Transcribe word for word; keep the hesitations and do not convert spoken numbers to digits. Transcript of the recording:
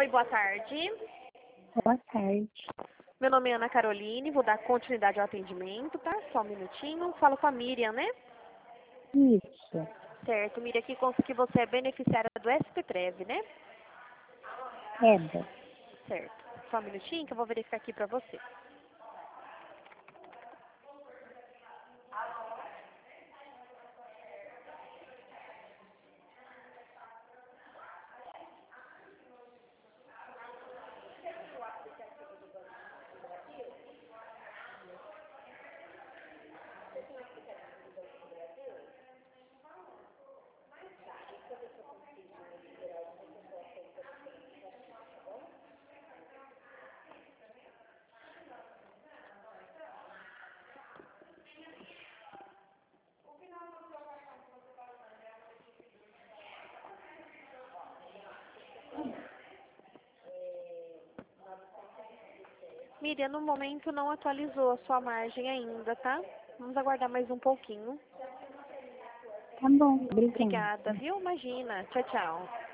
Oi, boa tarde. Boa tarde. Meu nome é Ana Caroline, vou dar continuidade ao atendimento, tá? Só um minutinho. Falo com a Miriam, né? Isso. Certo, Miriam, aqui consta que você é beneficiária do S P Prev, né? Eda. Certo. Só um minutinho que eu vou verificar aqui pra você. Miriam, no momento não atualizou a sua margem ainda, tá? Vamos aguardar mais um pouquinho. Tá bom, obrigada. Obrigada, viu? Imagina. Tchau, tchau.